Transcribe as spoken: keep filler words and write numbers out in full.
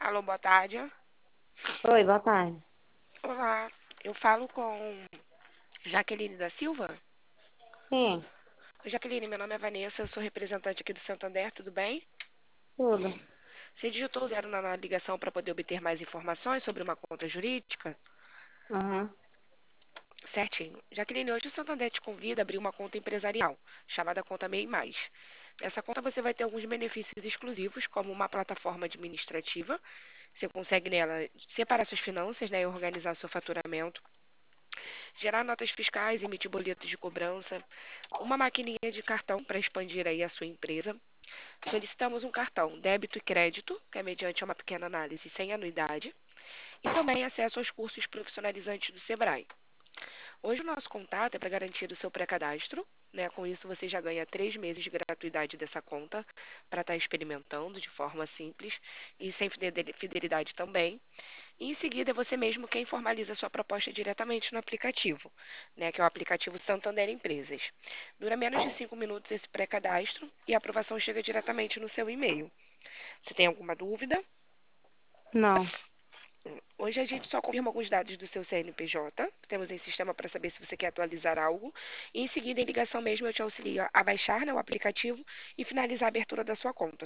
Alô, boa tarde. Oi, boa tarde. Olá, eu falo com Jaqueline da Silva. Sim, Jaqueline, meu nome é Vanessa, eu sou representante aqui do Santander, tudo bem? tudo. Você digitou zero na na ligação para poder obter mais informações sobre uma conta jurídica? Uhum. Certinho. Jaqueline, hoje o Santander te convida a abrir uma conta empresarial, chamada Conta MEI Mais. Nessa conta você vai ter alguns benefícios exclusivos, como uma plataforma administrativa. Você consegue nela separar suas finanças, né, e organizar seu faturamento, gerar notas fiscais, emitir boletos de cobrança, uma maquininha de cartão para expandir aí a sua empresa. Solicitamos um cartão débito e crédito, que é mediante uma pequena análise sem anuidade, e também acesso aos cursos profissionalizantes do Sebrae. Hoje o nosso contato é para garantir o seu pré-cadastro, né? Com isso você já ganha três meses de gratuidade dessa conta para estar experimentando de forma simples e sem fidelidade também. E em seguida é você mesmo quem formaliza a sua proposta diretamente no aplicativo, né? Que é o aplicativo Santander Empresas. Dura menos de cinco minutos esse pré-cadastro e a aprovação chega diretamente no seu e-mail. Você tem alguma dúvida? Não. Hoje a gente só confirma alguns dados do seu C N P J. Temos em sistema para saber se você quer atualizar algo. E em seguida, em ligação mesmo, eu te auxilio a baixar, né, o aplicativo e finalizar a abertura da sua conta.